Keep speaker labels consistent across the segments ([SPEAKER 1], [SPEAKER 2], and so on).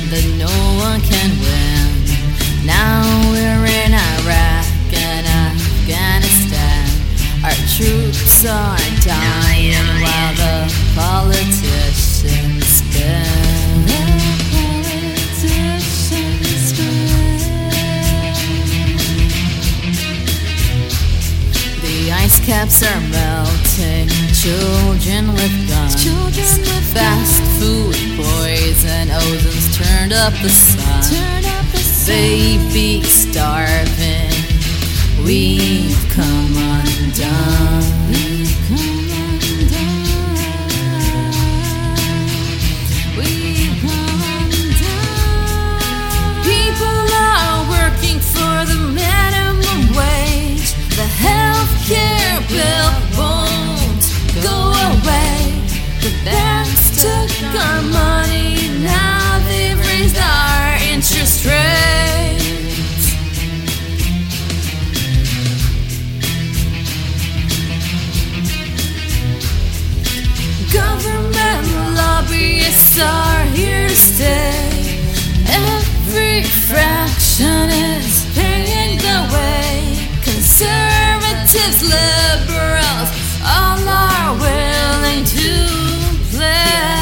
[SPEAKER 1] that no one can win. Now we're in Iraq and Afghanistan. Our troops are dying while the politicians spin. The ice caps are melting, children with guns, fast food poison, ozone's turned up the sun, babies starving, we've come undone. People are working for the minimum wage. The healthcare bill won't go away. The banks took our money, now they've raised our interest rates. Government lobbyists are here to stay. Every fraction is paying the way. Conservatives, liberals, all are willing to play.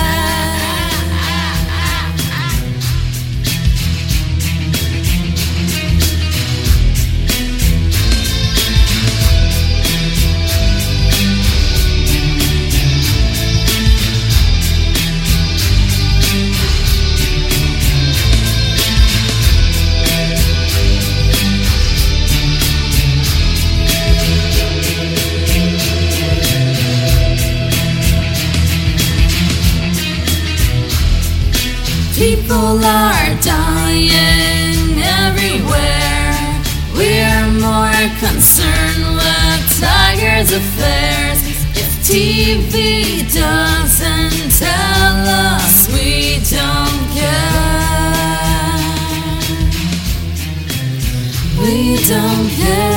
[SPEAKER 1] People are dying everywhere. We're more concerned with Tiger's affairs. If TV doesn't tell us, we don't care. We don't care.